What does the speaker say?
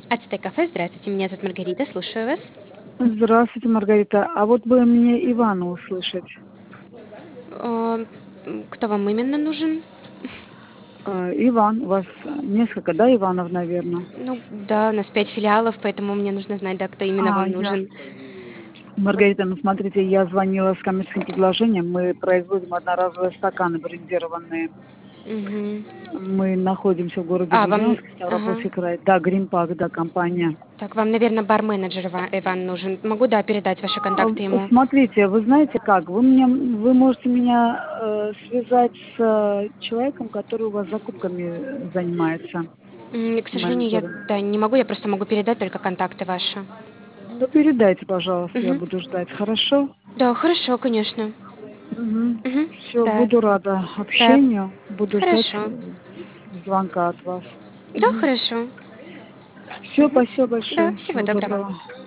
Ацтек-кафе, здравствуйте, меня зовут Маргарита, слушаю вас. Здравствуйте, Маргарита. А вот бы мне Ивана услышать. А, Кто вам именно нужен? Иван, у вас несколько, да, Иванов, наверное? Ну, да, у нас 5 филиалов, поэтому мне нужно знать, да, кто именно вам нужен. Ясно. Маргарита, ну смотрите, я звонила с коммерческим предложением. Мы производим одноразовые стаканы брендированные. Мгм. Мы находимся в городе Вам... Буденновск, Ага. Ставропольский край. Да, Гринпак, да, компания. Так, вам, наверное, бар-менеджер Иван нужен. Могу, да, передать ваши контакты ему. Смотрите, вы знаете как? Вы можете меня связать с человеком, который у вас закупками занимается, К сожалению, я, менеджером. да, не могу, я просто могу передать только контакты ваши. Ну, передайте, пожалуйста, я Мгм. буду ждать. Хорошо? Да, хорошо, конечно. Угу. Мгм. Все, Да, буду рада да, общению. Буду ждать хорошо. звонка от вас. Да, хорошо. Все, Мгм. спасибо Да, большое. всего Всего доброго. доброго.